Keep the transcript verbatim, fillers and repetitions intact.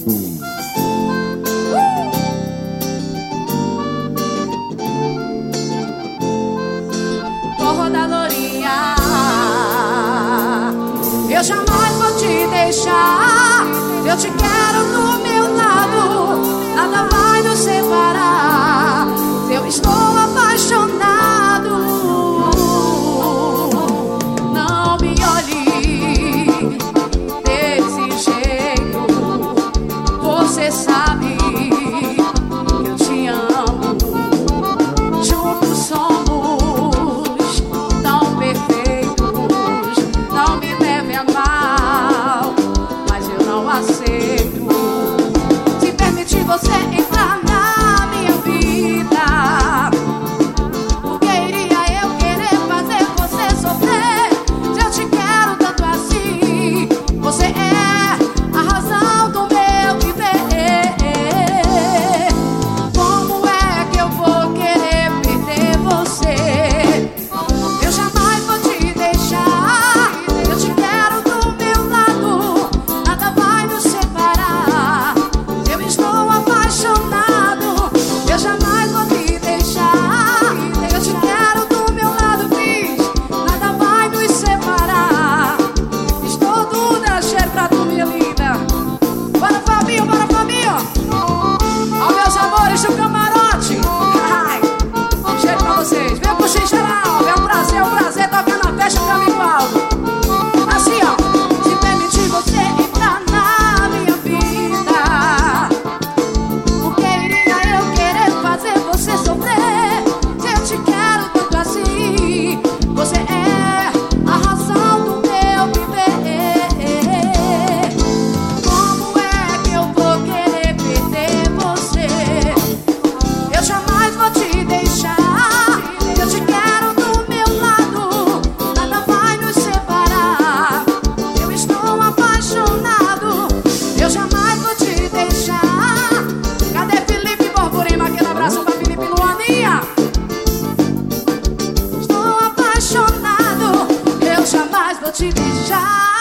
Forró da Lourinha, eu jamais vou te deixar. Eu te quero do meu lado, nada vai nos separar. Eu estou apaixonado. Não me olhe desse jeito, você sabe que eu te amo. Juntos somos tão perfeitos. Não me leve a mal, mas eu não aceito. Se permitir você entrar na minha vida, porque iria eu querer fazer você sofrer? Se eu te quero tanto assim, você é a razão do meu viver. Como é que eu vou querer perder você? Eu jamais vou te deixar. Eu te quero do meu lado, nada vai nos separar. Eu estou apaixonado. Eu jamais vou te deixar. Eu te quero do meu lado, Cris, nada vai nos separar. Estou toda cheia pra tu, minha linda. Bora, Fabinho, bora, Fabinho. Ó, meus amores do camarote. Ai, um cheiro pra vocês. Vem pro X geral. É um prazer, é um prazer tocar na festa do amigo Aldo. Assim, ó. Se permitir você entrar na minha vida, porque iria eu querer fazer você sofrer? Se eu te quero tanto assim, você é a razão do meu viver. Como é que eu vou querer perder você? Eu jamais vou te deixar. Eu te quero do meu lado, nada vai nos separar. Eu estou apaixonado. Eu jamais vou te deixar. Cadê Felipe Borborema? Aquele abraço pra Felipe Luaninha. Estou apaixonado. Eu jamais vou te deixar.